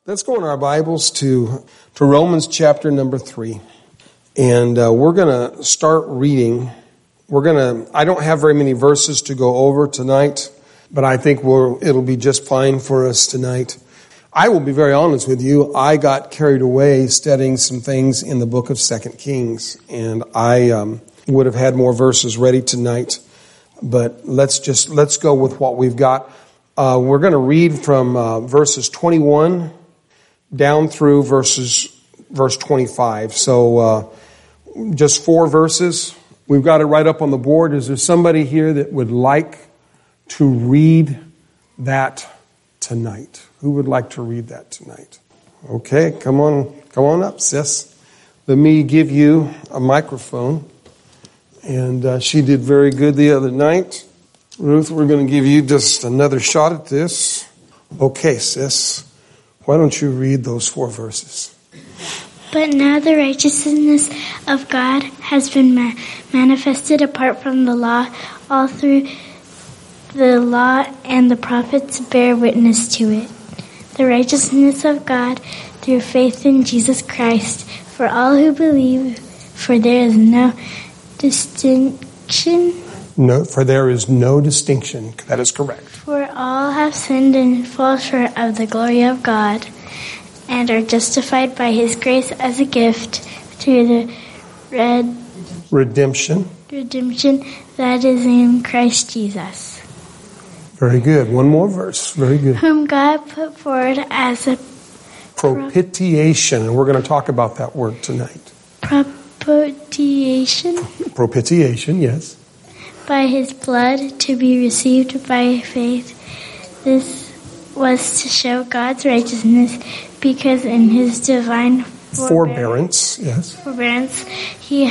Let's go in our Bibles to Romans chapter number 3. And we're going to start reading. I don't have very many verses to go over tonight, but I think it'll be just fine for us tonight. I will be very honest with you. I got carried away studying some things in the book of 2 Kings, and I would have had more verses ready tonight. But let's go with what we've got. We're going to read from verses 21 down through verse 25. So just 4 verses. We've got it right up on the board. Is there somebody here that would like to read that tonight? Who would like to read that tonight? Okay, come on up, sis. Let me give you a microphone. And she did very good the other night. Ruth, we're going to give you just another shot at this. Okay, sis. Why don't you read those 4 verses? But now the righteousness of God has been manifested apart from the law. All through the law and the prophets bear witness to it. The righteousness of God through faith in Jesus Christ for all who believe, for there is no distinction. No, for there is no distinction. That is correct. For all have sinned and fall short of the glory of God, and are justified by His grace as a gift through the redemption that is in Christ Jesus. Very good. One more verse. Very good. Whom God put forward as a propitiation. And we're going to talk about that word tonight. Propitiation? Propitiation, yes. By His blood to be received by faith. This was to show God's righteousness, because in His divine forbearance, yes, He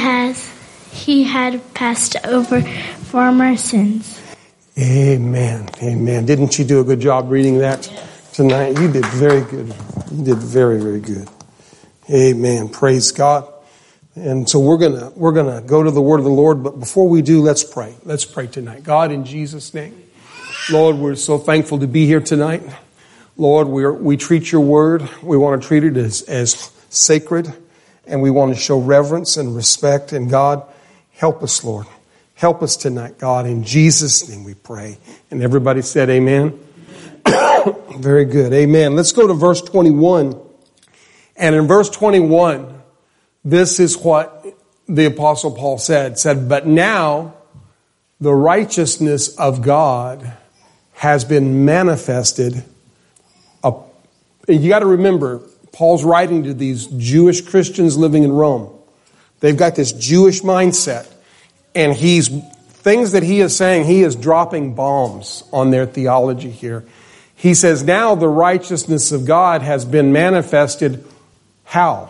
had passed over former sins. Amen. Amen. Didn't you do a good job reading that tonight? You did very good. You did very, very good. Amen. Praise God. And so we're gonna go to the word of the Lord, but before we do, let's pray. Let's pray tonight. God, in Jesus' name, Lord, we're so thankful to be here tonight. Lord, we treat your word. We want to treat it as sacred, and we want to show reverence and respect. And God, help us, Lord. Help us tonight, God. In Jesus' name we pray. And everybody said amen. Very good. Amen. Let's go to verse 21. And in verse 21, this is what the Apostle Paul said, but now the righteousness of God has been manifested. You got to remember, Paul's writing to these Jewish Christians living in Rome. They've got this Jewish mindset, and things that he is saying, he is dropping bombs on their theology here. He says, now the righteousness of God has been manifested. How?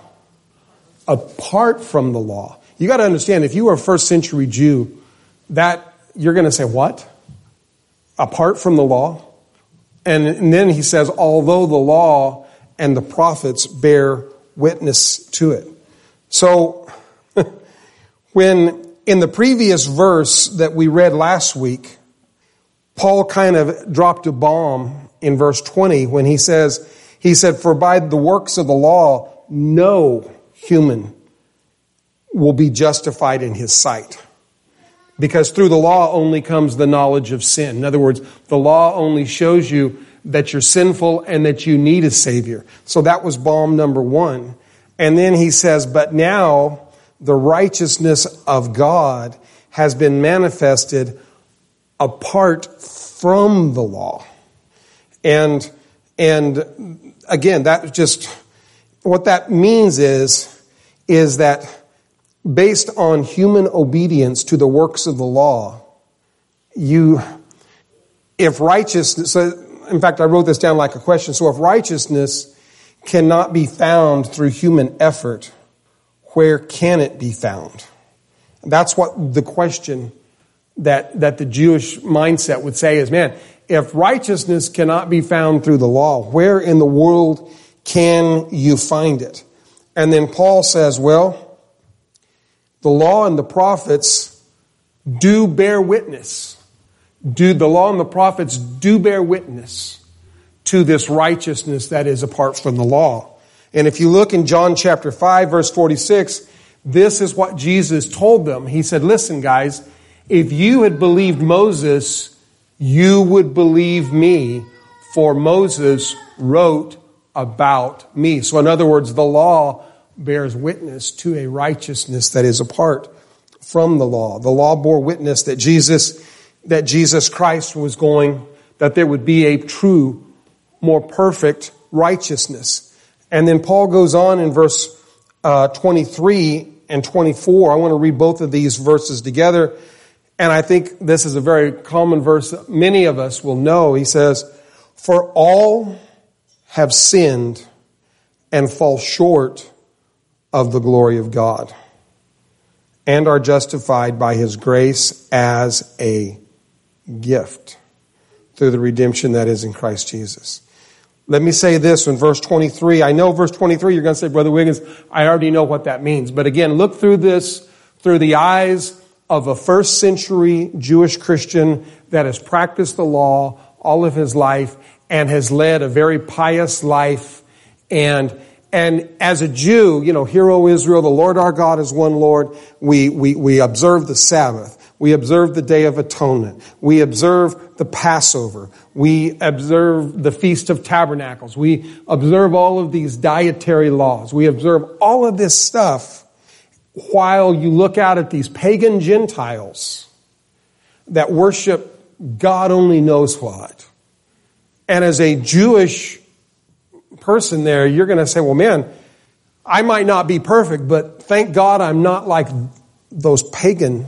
Apart from the law. You got to understand, if you were a first century Jew, that you're going to say, what? Apart from the law? And then he says, although the law and the prophets bear witness to it. So, when in the previous verse that we read last week, Paul kind of dropped a bomb in verse 20 when he said, for by the works of the law, no human will be justified in his sight. Because through the law only comes the knowledge of sin. In other words, the law only shows you that you're sinful and that you need a Savior. So that was bomb number 1. And then he says, but now the righteousness of God has been manifested apart from the law. And again, that just, what that means is that based on human obedience to the works of the law, if righteousness, so in fact, I wrote this down like a question. So if righteousness cannot be found through human effort, where can it be found? That's what the question that the Jewish mindset would say is, man, if righteousness cannot be found through the law, where in the world can you find it? And then Paul says, well, the law and the prophets do bear witness. The law and the prophets do bear witness to this righteousness that is apart from the law. And if you look in John chapter 5, verse 46, this is what Jesus told them. He said, listen, guys, if you had believed Moses, you would believe me, for Moses wrote about me. So in other words, the law bears witness to a righteousness that is apart from the law. The law bore witness that Jesus Christ was going, that there would be a true, more perfect righteousness. And then Paul goes on in verse 23 and 24. I want to read both of these verses together. And I think this is a very common verse that many of us will know. He says, for all have sinned and fall short of the glory of God, and are justified by His grace as a gift through the redemption that is in Christ Jesus. Let me say this in verse 23. I know verse 23, you're going to say, Brother Wiggins, I already know what that means. But again, look through this through the eyes of a first century Jewish Christian that has practiced the law all of his life and has led a very pious life. And as a Jew, hear, O Israel, the Lord our God is one Lord. We observe the Sabbath. We observe the Day of Atonement. We observe the Passover. We observe the Feast of Tabernacles. We observe all of these dietary laws. We observe all of this stuff while you look out at these pagan Gentiles that worship God only knows what. And as a Jewish person there, you're going to say, well, man, I might not be perfect, but thank God I'm not like those pagan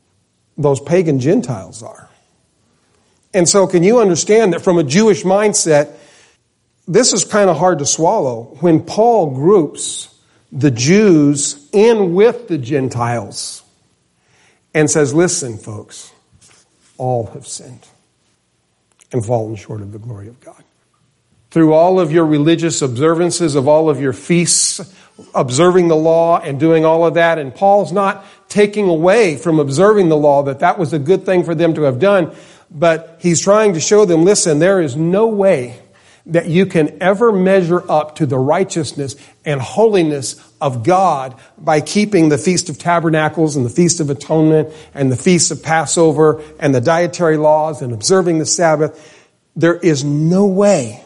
Gentiles are. And so can you understand that from a Jewish mindset, this is kind of hard to swallow when Paul groups the Jews in with the Gentiles and says, listen, folks, all have sinned and fallen short of the glory of God. Through all of your religious observances of all of your feasts, observing the law and doing all of that. And Paul's not taking away from observing the law that was a good thing for them to have done. But he's trying to show them, listen, there is no way that you can ever measure up to the righteousness and holiness of God by keeping the Feast of Tabernacles and the Feast of Atonement and the Feast of Passover and the dietary laws and observing the Sabbath. There is no way.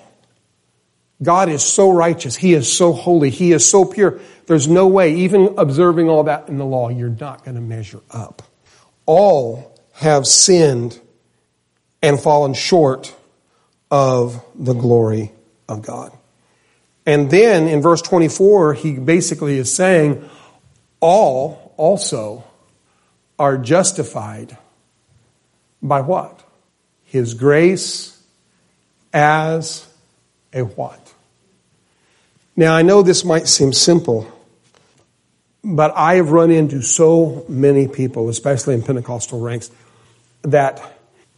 God is so righteous. He is so holy. He is so pure. There's no way, even observing all that in the law, you're not going to measure up. All have sinned and fallen short of the glory of God. And then in verse 24, he basically is saying, all also are justified by what? His grace as a what? Now, I know this might seem simple, but I have run into so many people, especially in Pentecostal ranks, that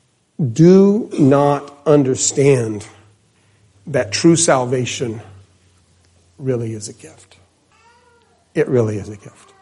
do not understand that true salvation really is a gift. It really is a gift.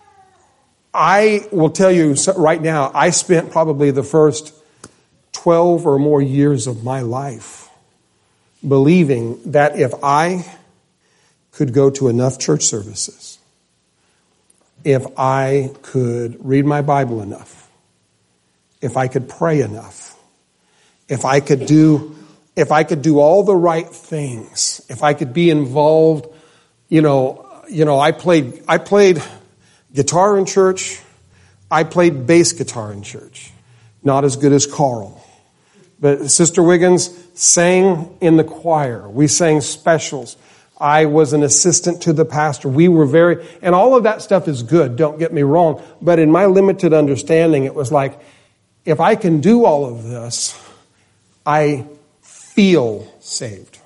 I will tell you right now, I spent probably the first 12 or more years of my life believing that if I could go to enough church services, if I could read my Bible enough, if I could pray enough, if I could do all the right things, if I could be involved, I played guitar in church, I played bass guitar in church, not as good as Carl. But Sister Wiggins sang in the choir. We sang specials. I was an assistant to the pastor. And all of that stuff is good, don't get me wrong. But in my limited understanding, it was like, if I can do all of this, I feel saved.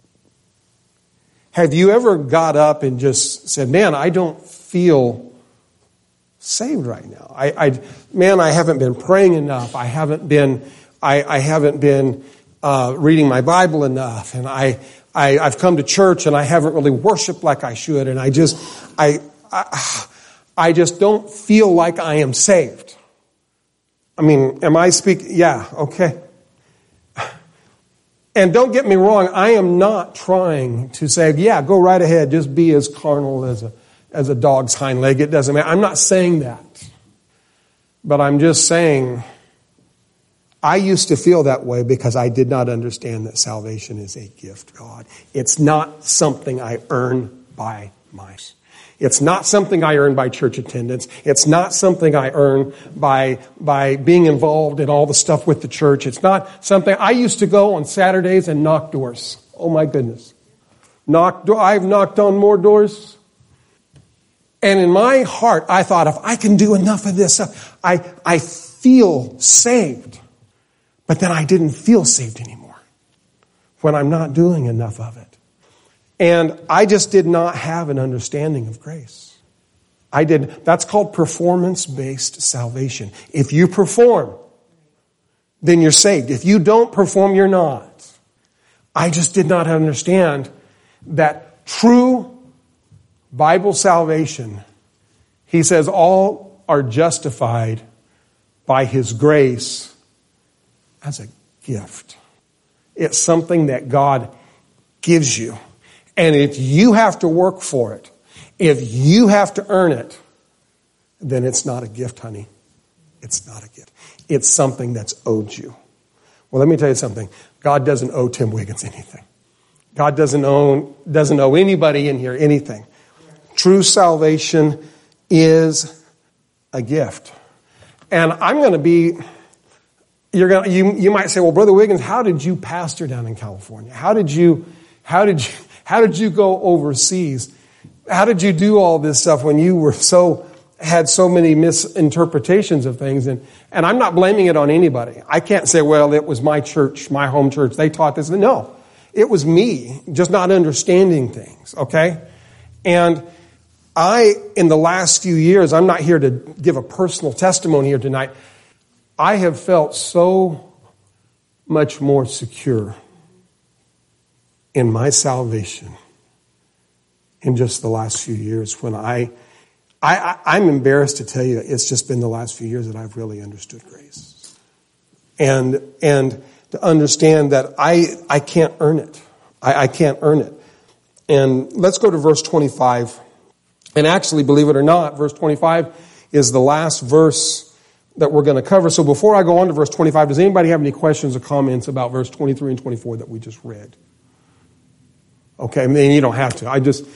Have you ever got up and just said, man, I don't feel saved right now. I haven't been praying enough. I haven't been reading my Bible enough. And I've come to church and I haven't really worshiped like I should. And I just don't feel like I am saved. I mean, am I speaking? Yeah, okay. And don't get me wrong, I am not trying to say, yeah, go right ahead, just be as carnal as a dog's hind leg. It doesn't matter. I'm not saying that. But I'm just saying, I used to feel that way because I did not understand that salvation is a gift, God. It's not something I earn by myself. It's not something I earn by church attendance. It's not something I earn by being involved in all the stuff with the church. It's not something. I used to go on Saturdays and knock doors. Oh my goodness. I've knocked on more doors. And in my heart, I thought, if I can do enough of this stuff, I feel saved. But then I didn't feel saved anymore when I'm not doing enough of it. And I just did not have an understanding of grace. That's called performance-based salvation. If you perform, then you're saved. If you don't perform, you're not. I just did not understand that true Bible salvation, he says, all are justified by his grace as a gift. It's something that God gives you. And if you have to work for it, if you have to earn it, then it's not a gift, honey. It's not a gift. It's something that's owed you. Well, let me tell you something. God doesn't owe Tim Wiggins anything. God doesn't owe anybody in here anything. True salvation is a gift. And I'm going to be, you might say, well, Brother Wiggins, how did you pastor down in California? How did you go overseas? How did you do all this stuff when you were had so many misinterpretations of things? And I'm not blaming it on anybody. I can't say, well, it was my church, my home church. They taught this. No, it was me just not understanding things. Okay. And in the last few years, I'm not here to give a personal testimony here tonight. I have felt so much more secure in my salvation in just the last few years when I'm embarrassed to tell you it's just been the last few years that I've really understood grace. And to understand that I can't earn it. I can't earn it. And let's go to verse 25. And actually, believe it or not, verse 25 is the last verse that we're going to cover. So before I go on to verse 25, does anybody have any questions or comments about verse 23 and 24 that we just read? Okay, I mean, you don't have to.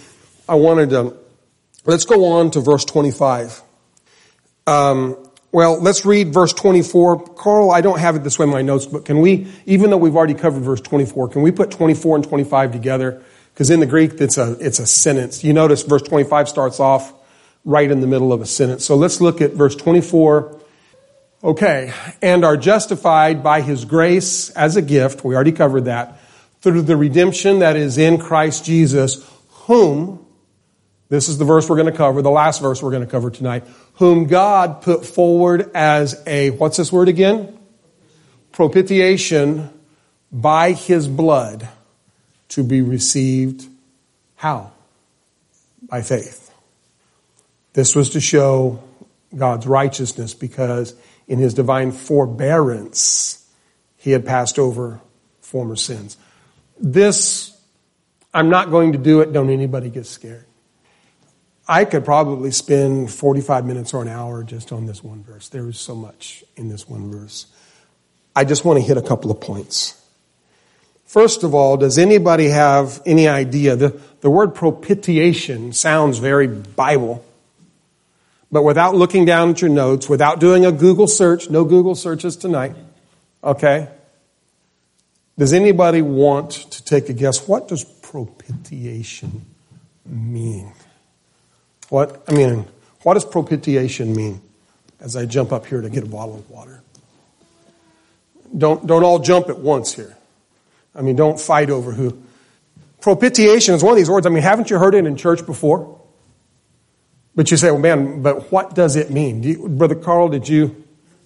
Let's go on to verse 25. Well, let's read verse 24. Carl, I don't have it this way in my notes, but can we, even though we've already covered verse 24, can we put 24 and 25 together? Because in the Greek, it's a sentence. You notice verse 25 starts off right in the middle of a sentence. So let's look at verse 24. Okay, and are justified by his grace as a gift. We already covered that. Through the redemption that is in Christ Jesus, whom, this is the verse we're going to cover, the last verse we're going to cover tonight, whom God put forward as a, what's this word again? Propitiation by his blood to be received. How? By faith. This was to show God's righteousness because in his divine forbearance, he had passed over former sins. This, I'm not going to do it. Don't anybody get scared. I could probably spend 45 minutes or an hour just on this one verse. There is so much in this one verse. I just want to hit a couple of points. First of all, does anybody have any idea? The word propitiation sounds very Bible. But without looking down at your notes, without doing a Google search, no Google searches tonight, okay? Does anybody want to take a guess? What does propitiation mean? What does propitiation mean? As I jump up here to get a bottle of water. Don't all jump at once here. Don't fight over who. Propitiation is one of these words. Haven't you heard it in church before? But you say, well, man, but what does it mean? Brother Carl, did you?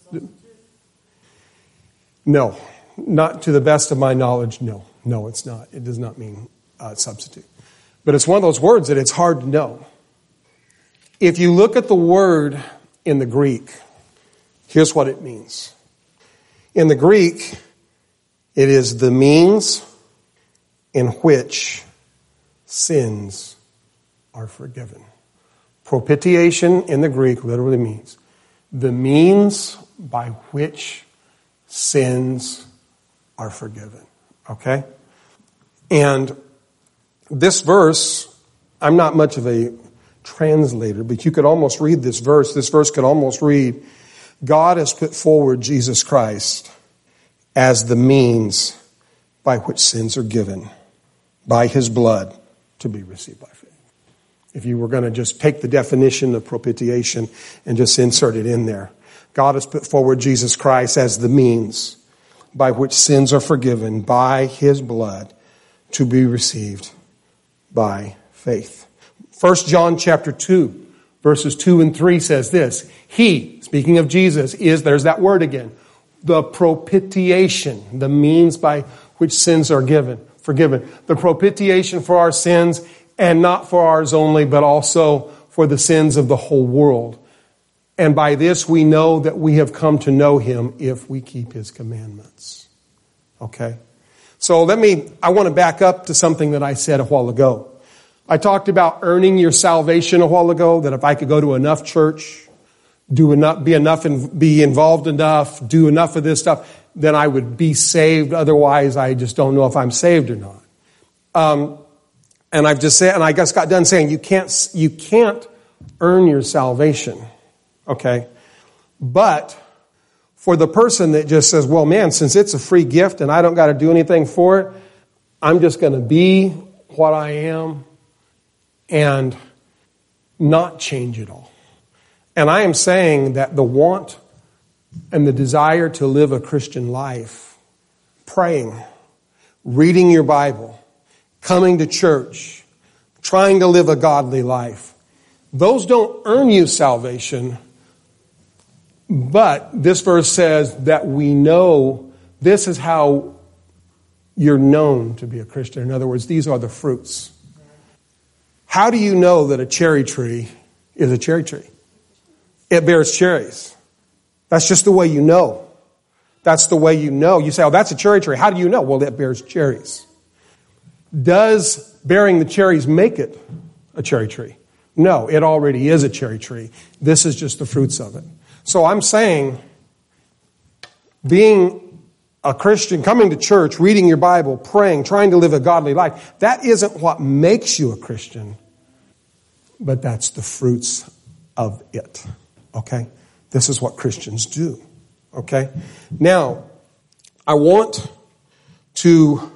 No, not to the best of my knowledge, no. No, it's not. It does not mean substitute. But it's one of those words that it's hard to know. If you look at the word in the Greek, here's what it means. In the Greek, It is the means in which sins are forgiven. Propitiation in the Greek literally means the means by which sins are forgiven. Okay? And this verse, I'm not much of a translator, but you could almost read this verse. This verse could almost read, God has put forward Jesus Christ as the means by which sins are given by his blood to be received by faith. If you were going to just take the definition of propitiation and just insert it in there. God has put forward Jesus Christ as the means by which sins are forgiven by his blood to be received by faith. 1 John chapter 2, verses 2 and 3 says this. He, speaking of Jesus, is, there's that word again, the propitiation, the means by which sins are forgiven. The propitiation for our sins, and not for ours only, but also for the sins of the whole world. And by this we know that we have come to know him if we keep his commandments. Okay? So I want to back up to something that I said a while ago. I talked about earning your salvation a while ago, that if I could go to enough church, be involved enough, do enough of this stuff, then I would be saved. Otherwise, I just don't know if I'm saved or not. And I've just said, and I just got done saying, you can't earn your salvation. Okay? But for the person that just says, well, man, since it's a free gift and I don't got to do anything for it, I'm just going to be what I am and not change it all. And I am saying that the want and the desire to live a Christian life, praying, reading your Bible, coming to church, trying to live a godly life, those don't earn you salvation. But this verse says that we know this is how you're known to be a Christian. In other words, these are the fruits. How do you know that a cherry tree is a cherry tree? It bears cherries. That's just the way you know. That's the way you know. You say, oh, that's a cherry tree. How do you know? Well, it bears cherries. Does bearing the cherries make it a cherry tree? No, it already is a cherry tree. This is just the fruits of it. So I'm saying, being a Christian, coming to church, reading your Bible, praying, trying to live a godly life, that isn't what makes you a Christian, but that's the fruits of it. Okay? This is what Christians do. Okay? Now, I want to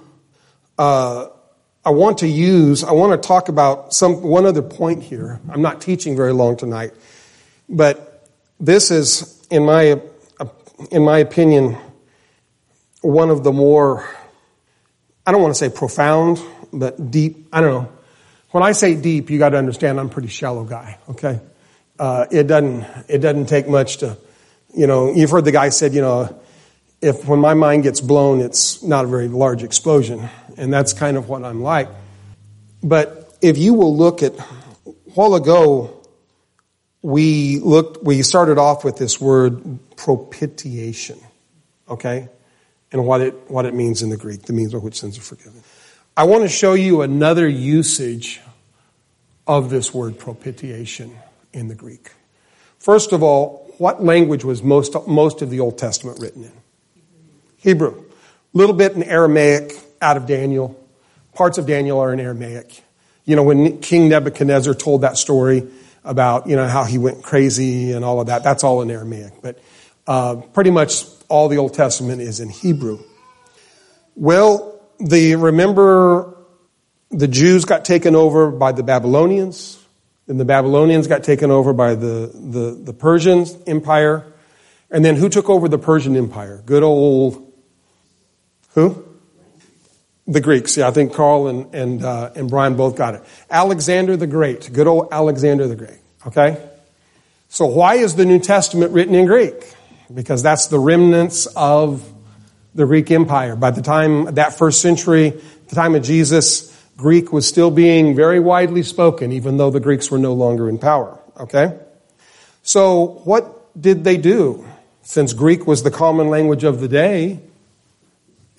talk about one other point here. I'm not teaching very long tonight, but this is, in my opinion, one of the more, I don't want to say profound, but deep. I don't know. When I say deep, you got to understand I'm a pretty shallow guy. Okay, it doesn't take much to, you've heard the guy said, when my mind gets blown, it's not a very large explosion, and that's kind of what I'm like. But if you will look at, a while ago, we started off with this word propitiation, okay? And what it means in the Greek, the means by which sins are forgiven. I want to show you another usage of this word propitiation in the Greek. First of all, what language was most of the Old Testament written in? Hebrew. A little bit in Aramaic out of Daniel. Parts of Daniel are in Aramaic. When King Nebuchadnezzar told that story about, how he went crazy and all of that, that's all in Aramaic. But pretty much all the Old Testament is in Hebrew. Well, remember the Jews got taken over by the Babylonians, and the Babylonians got taken over by the Persian Empire. And then who took over the Persian Empire? Good old, who? The Greeks. Yeah, I think Carl and Brian both got it. Alexander the Great. Good old Alexander the Great. Okay? So why is the New Testament written in Greek? Because that's the remnants of the Greek Empire. By the time, that first century, the time of Jesus, Greek was still being very widely spoken, even though the Greeks were no longer in power. Okay? So what did they do? Since Greek was the common language of the day,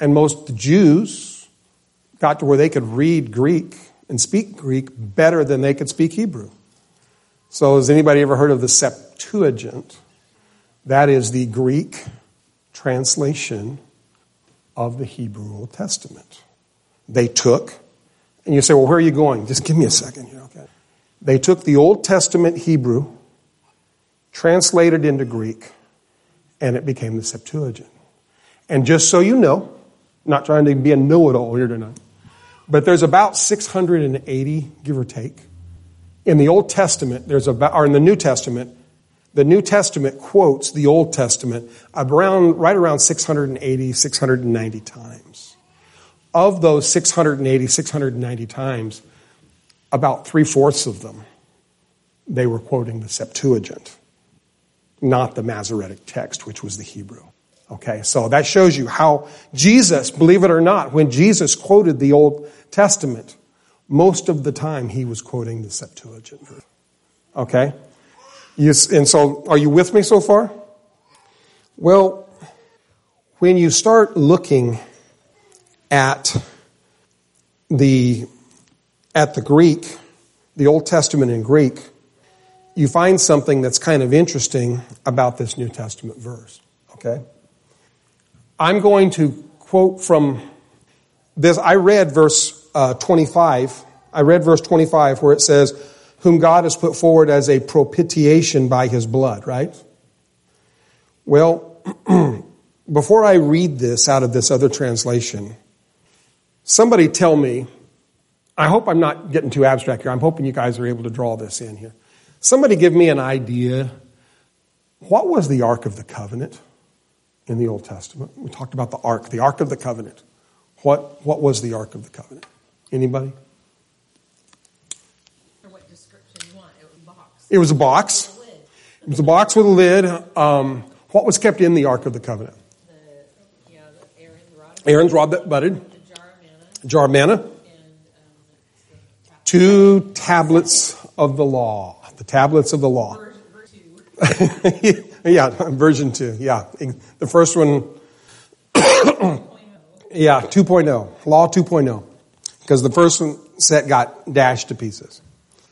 And most Jews got to where they could read Greek and speak Greek better than they could speak Hebrew. So has anybody ever heard of the Septuagint? That is the Greek translation of the Hebrew Old Testament. They took, and you say, well, where are you going? Just give me a second here, okay? They took the Old Testament Hebrew, translated into Greek, and it became the Septuagint. And just so you know, not trying to be a know-it-all here tonight, but there's about 680, give or take. In the Old Testament, or in the New Testament, the New Testament quotes the Old Testament right around 680, 690 times. Of those 680, 690 times, about 3/4 of them, they were quoting the Septuagint, not the Masoretic text, which was the Hebrew. Okay, so that shows you how Jesus, believe it or not, when Jesus quoted the Old Testament, most of the time he was quoting the Septuagint version. Okay? And so, are you with me so far? Well, when you start looking at the Greek, the Old Testament in Greek, you find something that's kind of interesting about this New Testament verse. Okay? I'm going to quote from this. I read verse 25. I read verse 25 where it says, whom God has put forward as a propitiation by his blood, right? Well, before I read this out of this other translation, somebody tell me, I hope I'm not getting too abstract here. I'm hoping you guys are able to draw this in here. Somebody give me an idea. What was the Ark of the Covenant in the Old Testament? We talked about the Ark of the Covenant. What was the Ark of the Covenant? Anybody? Or what description you want? It was a box. It was a box. It was a box with a lid. What was kept in the Ark of the Covenant? Aaron's rod that budded. The jar of manna. And 2 tablets of the law. The tablets of the law. Version 2. Yeah, version 2. Yeah. The first one, 2.0. Law 2.0. Because the first one set got dashed to pieces.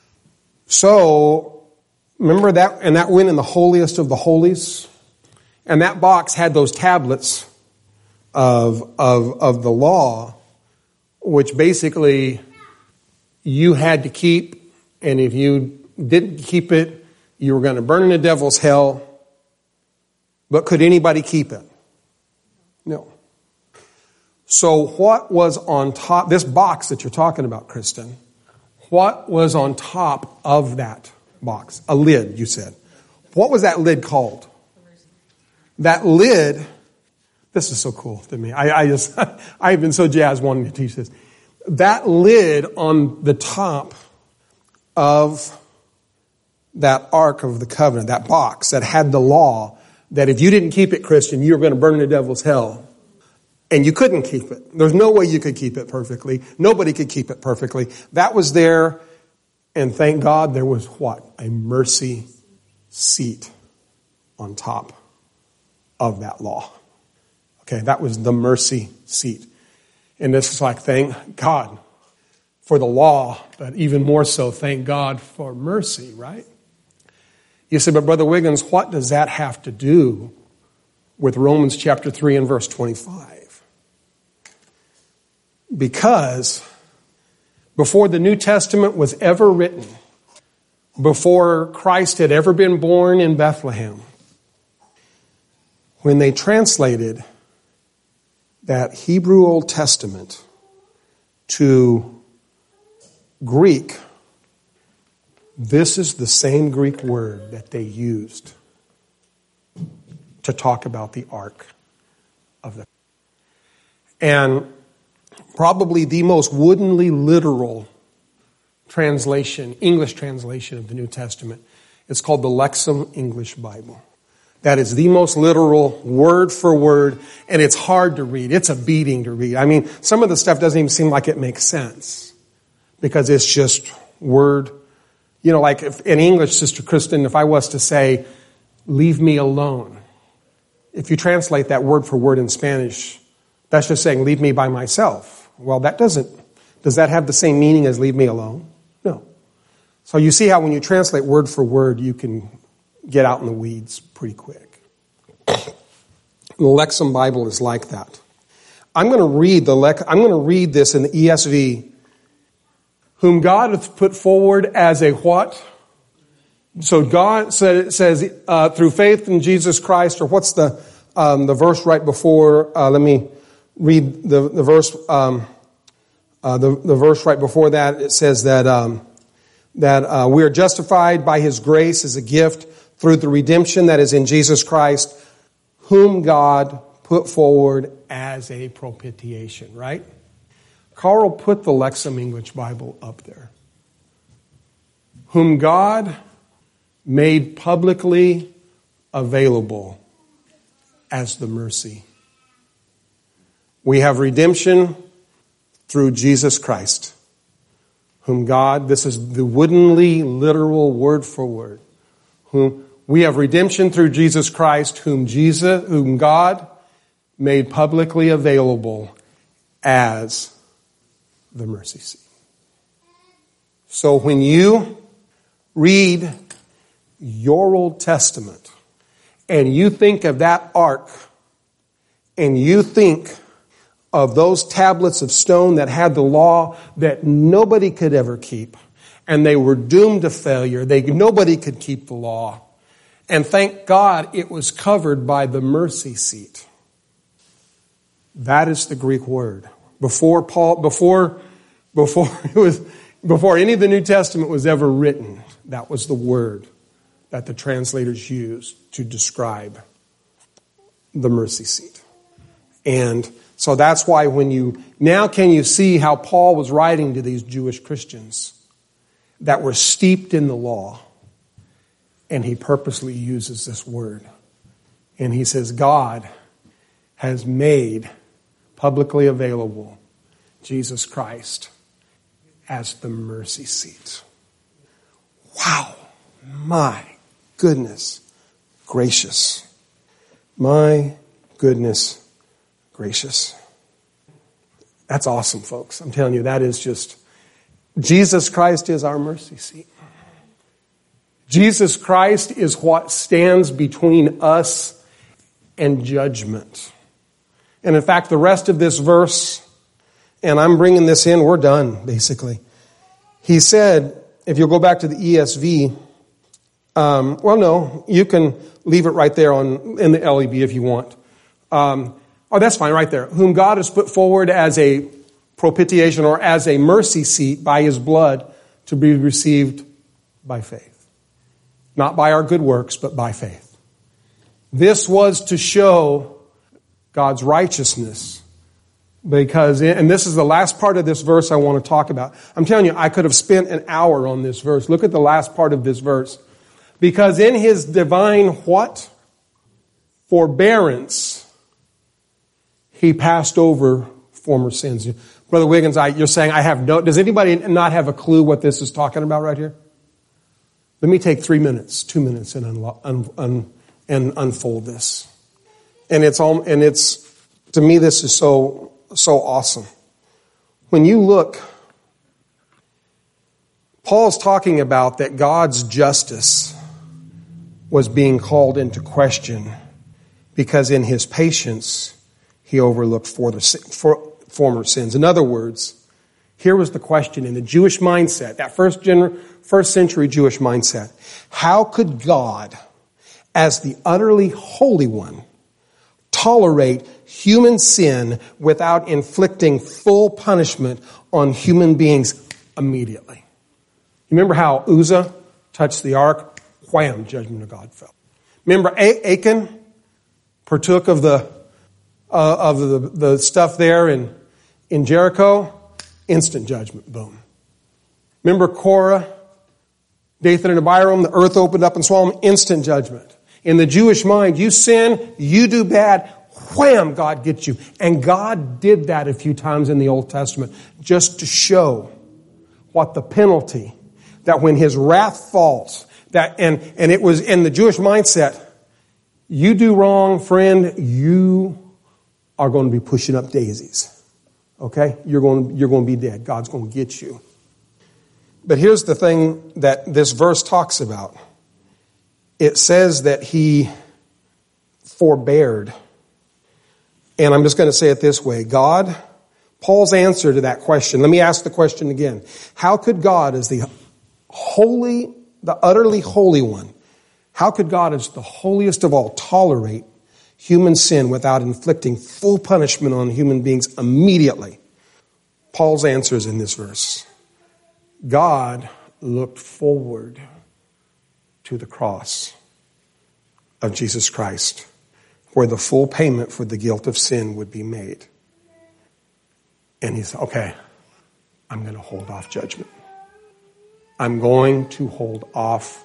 So, remember that, and that went in the holiest of the holies. And that box had those tablets of the law, which basically you had to keep, and if you didn't keep it, you were going to burn in the devil's hell. But could anybody keep it? No. So what was on top, this box that you're talking about, Kristen, what was on top of that box? A lid, you said. What was that lid called? That lid, this is so cool to me. I've been so jazzed wanting to teach this. That lid on the top of that Ark of the Covenant, that box that had the law, that if you didn't keep it, Christian, you were going to burn in the devil's hell. And you couldn't keep it. There's no way you could keep it perfectly. Nobody could keep it perfectly. That was there, and thank God there was what? A mercy seat on top of that law. Okay, that was the mercy seat. And this is like, thank God for the law, but even more so, thank God for mercy, right? You say, but Brother Wiggins, what does that have to do with Romans chapter 3 and verse 25? Because before the New Testament was ever written, before Christ had ever been born in Bethlehem, when they translated that Hebrew Old Testament to Greek, this is the same Greek word that they used to talk about the Ark of the. And probably the most woodenly literal translation, English translation of the New Testament, is called the Lexham English Bible. That is the most literal, word for word, and it's hard to read. It's a beating to read. I mean, some of the stuff doesn't even seem like it makes sense because it's just word. You know, like if, in English, Sister Kristen, if I was to say, leave me alone, if you translate that word for word in Spanish, That's just saying, leave me by myself. Well, does that have the same meaning as leave me alone? No. So you see how when you translate word for word, you can get out in the weeds pretty quick. The Lexham Bible is like that. I'm going to read this in the ESV. Whom God hath put forward as a what? So God says through faith in Jesus Christ, or what's the verse right before? Let me read the verse. The verse right before that. It says that we are justified by His grace as a gift through the redemption that is in Jesus Christ, whom God put forward as a propitiation. Right? Carl put the Lexham English Bible up there. Whom God made publicly available as the mercy. We have redemption through Jesus Christ, whom God, this is the woodenly literal word for word, whom we have redemption through Jesus Christ, whom God made publicly available as the mercy seat. So when you read your Old Testament and you think of that ark and you think of those tablets of stone that had the law that nobody could ever keep, and they were doomed to failure, nobody could keep the law, and thank God it was covered by the mercy seat. That is the Greek word. Before any of the New Testament was ever written, that was the word that the translators used to describe the mercy seat. And so that's why can you see how Paul was writing to these Jewish Christians that were steeped in the law, and he purposely uses this word. And he says, God has made publicly available Jesus Christ as the mercy seat. Wow. My goodness gracious. My goodness gracious. That's awesome, folks. I'm telling you, that is just, Jesus Christ is our mercy seat. Jesus Christ is what stands between us and judgment. And in fact, the rest of this verse, and I'm bringing this in, we're done, basically. He said, if you'll go back to the ESV, you can leave it right there in the LEB if you want. That's fine, right there. Whom God has put forward as a propitiation or as a mercy seat by His blood to be received by faith. Not by our good works, but by faith. This was to show God's righteousness. And this is the last part of this verse I want to talk about. I'm telling you, I could have spent an hour on this verse. Look at the last part of this verse. Because in His divine what? Forbearance, He passed over former sins. Brother Wiggins, you're saying does anybody not have a clue what this is talking about right here? Let me take 2 minutes and unfold this. And to me, this is so awesome. When you look, Paul's talking about that God's justice was being called into question because in His patience, He overlooked former sins. In other words, here was the question in the Jewish mindset, that first century Jewish mindset. How could God, as the utterly holy one, tolerate human sin without inflicting full punishment on human beings immediately? You remember how Uzzah touched the ark? Wham, judgment of God fell. Remember Achan partook of the stuff there in Jericho? Instant judgment, boom. Remember Korah, Dathan and Abiram, the earth opened up and swallowed them, instant judgment. In the Jewish mind, you sin, you do bad, wham, God gets you. And God did that a few times in the Old Testament just to show what the penalty, that when His wrath falls, and it was in the Jewish mindset, you do wrong, friend, you are going to be pushing up daisies. Okay? You're going to be dead. God's going to get you. But here's the thing that this verse talks about. It says that he forbeared. And I'm just going to say it this way. Paul's answer to that question, let me ask the question again. How could God, as the utterly holy one, how could God, as the holiest of all, tolerate human sin without inflicting full punishment on human beings immediately? Paul's answer is in this verse. God looked forward to the cross of Jesus Christ, where the full payment for the guilt of sin would be made. And he said, okay, I'm going to hold off judgment. I'm going to hold off.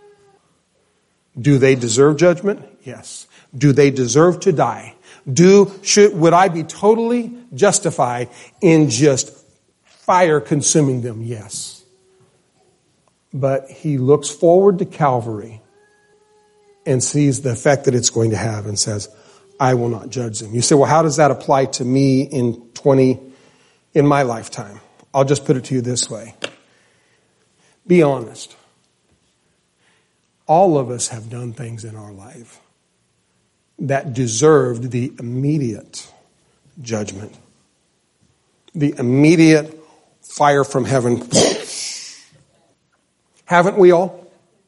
Do they deserve judgment? Yes. Do they deserve to die? Would I be totally justified in just fire consuming them? Yes. But he looks forward to Calvary and sees the effect that it's going to have and says, I will not judge them. You say, well, how does that apply to me in my lifetime? I'll just put it to you this way. Be honest. All of us have done things in our life that deserved the immediate judgment. The immediate fire from heaven. Haven't we all?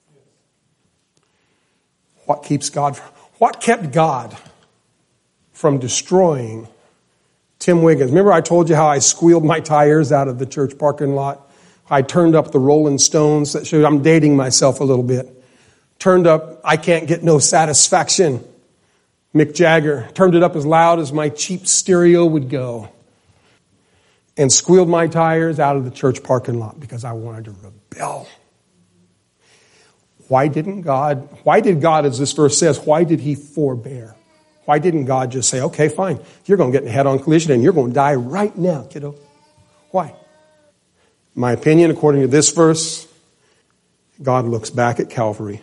What kept God from destroying Tim Wiggins? Remember I told you how I squealed my tires out of the church parking lot? I turned up the Rolling Stones. That showed I'm dating myself a little bit. Turned up I Can't Get No Satisfaction. Mick Jagger. Turned it up as loud as my cheap stereo would go. And squealed my tires out of the church parking lot because I wanted to rebel. Why did God, as this verse says, why did he forbear? Why didn't God just say, okay, fine, you're going to get in a head-on collision and you're going to die right now, kiddo? Why? My opinion, according to this verse, God looks back at Calvary.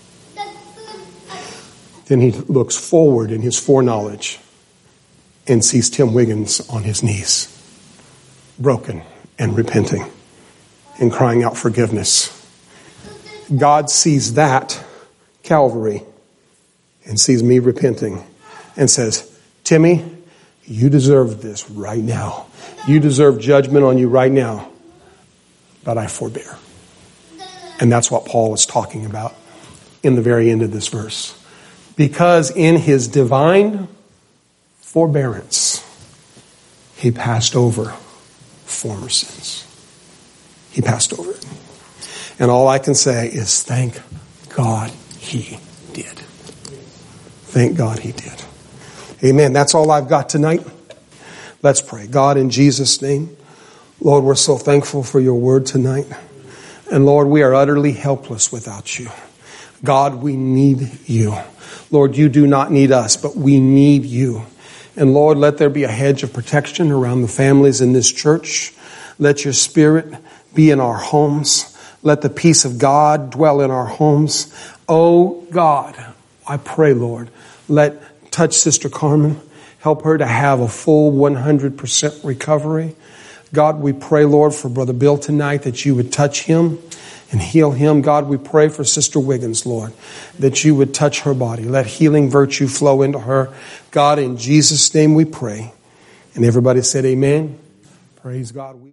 Then he looks forward in his foreknowledge and sees Tim Wiggins on his knees, broken and repenting and crying out forgiveness. God sees that, Calvary, and sees me repenting and says, Timmy, you deserve this right now. You deserve judgment on you right now. But I forbear. And that's what Paul is talking about in the very end of this verse. Because in his divine forbearance, he passed over former sins. He passed over it. And all I can say is thank God he did. Thank God he did. Amen. That's all I've got tonight. Let's pray. God, in Jesus' name, Lord, we're so thankful for your word tonight. And Lord, we are utterly helpless without you. God, we need you. Lord, you do not need us, but we need you. And Lord, let there be a hedge of protection around the families in this church. Let your spirit be in our homes. Let the peace of God dwell in our homes. Oh God, I pray, Lord, touch Sister Carmen. Help her to have a full 100% recovery. God, we pray, Lord, for Brother Bill tonight that you would touch him and heal him. God, we pray for Sister Wiggins, Lord, that you would touch her body. Let healing virtue flow into her. God, in Jesus' name we pray. And everybody said amen. Praise God.